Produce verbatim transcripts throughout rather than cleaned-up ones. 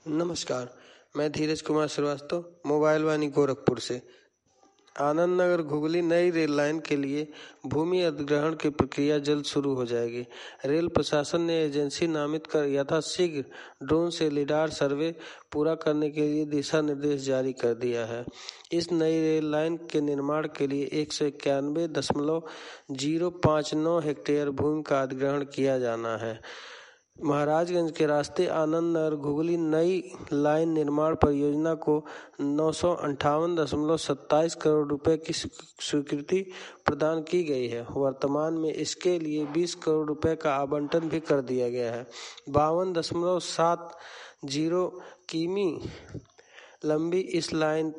नमस्कार, मैं धीरज कुमार श्रीवास्तव मोबाइल वाणी गोरखपुर से। आनंद नगर घुगली नई रेल लाइन के लिए भूमि अधिग्रहण की प्रक्रिया जल्द शुरू हो जाएगी। रेल प्रशासन ने एजेंसी नामित कर यथाशीघ्र ड्रोन से लिडार सर्वे पूरा करने के लिए दिशा निर्देश जारी कर दिया है। इस नई रेल लाइन के निर्माण के लिए एक सौ इक्यानवे दशमलव जीरो पाँच नौ हेक्टेयर भूमि का अधिग्रहण किया जाना है। महाराजगंज के रास्ते आनंद नगर घुगली नई लाइन निर्माण परियोजना को नौ सौ अंठावन दशमलव सत्ताईस करोड़ रुपए की स्वीकृति प्रदान की गई है। वर्तमान में इसके लिए बीस करोड़ रुपए का आवंटन भी कर दिया गया है। बावन दशमलव सात जीरो किमी लंबी इस लाइन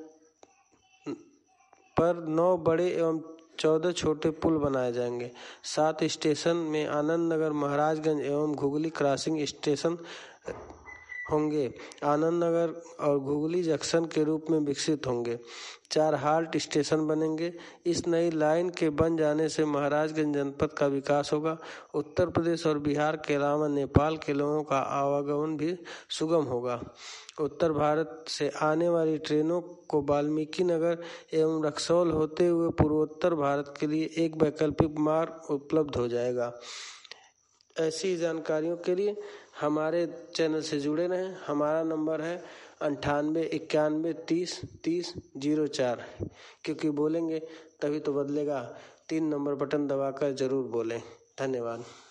पर नौ बड़े एवं चौदह छोटे पुल बनाए जाएंगे। सात स्टेशन में आनंद नगर, महाराजगंज एवं घुगली क्रॉसिंग स्टेशन होंगे। आनंद नगर और घुगली जंक्शन के रूप में विकसित होंगे। चार हाल्ट स्टेशन बनेंगे। इस नई लाइन के बन जाने से महाराजगंज जनपद का विकास होगा। उत्तर प्रदेश और बिहार के अलावा नेपाल के लोगों का आवागमन भी सुगम होगा। उत्तर भारत से आने वाली ट्रेनों को वाल्मीकि नगर एवं रक्सौल होते हुए पूर्वोत्तर भारत के लिए एक वैकल्पिक मार्ग उपलब्ध हो जाएगा। ऐसी जानकारियों के लिए हमारे चैनल से जुड़े रहें। हमारा नंबर है अंठानवे इक्यानवे तीस तीस जीरो चार। क्योंकि बोलेंगे तभी तो बदलेगा। तीन नंबर बटन दबाकर जरूर बोलें। धन्यवाद।